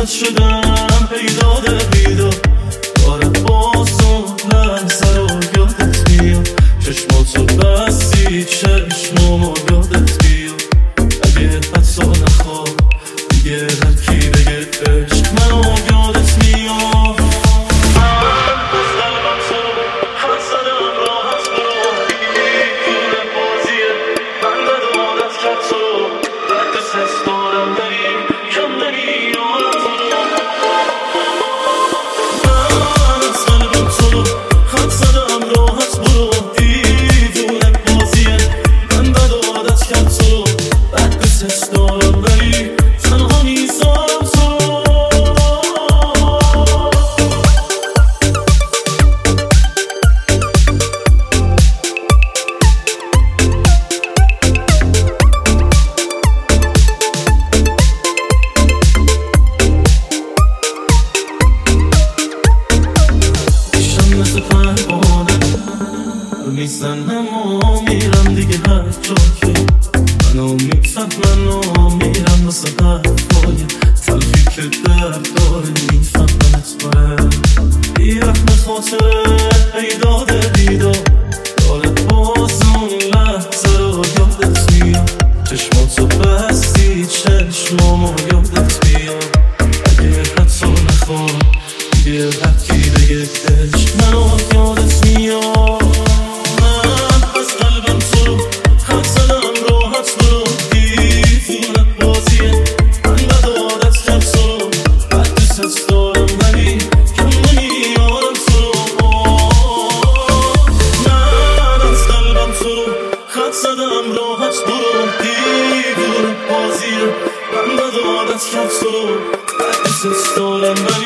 دوست شدم پیداد بیدار دارد بازم لحظه رو یادت میاد چشماتو بستی چشمامو یادت بیاد اگه حتی نخواد دیگه هر کی بگه عشق منو یادت میاد من از قلبم تو خط زدم راحت برو دیوونه بازیه من بد عادت کرد تو بعد دوست دارم ولی کم نمیارم تو من از قلبم تو خط زدم راحت برو دیوونه بازیه من بد عادت کرد تو بعد دوست دارم ولی تنها میذارم تو مثل پروانه رو میزنم و میرم دیگه هر جا که منو منو میرم واسه حرفای تلخی که درد داره میفهمنت بره بیرحم خاطره پیداد بیدار دارد باز اون لحظه رو یادت میاد چشماتو بستی چشمامو یادت میاد اگه حتی نخواد دیگه هر کی بگه عشق منو یادت میاد من از قلبم تو خط زدم راحت برو دیوونه بازیه من بد عادت کرد تو بعد دوست دارم ولی کم نمیارم تو من از قلبم تو خط زدم راحت برو دیوونه بازیه من بد عادت کرد تو بعد دوست دارم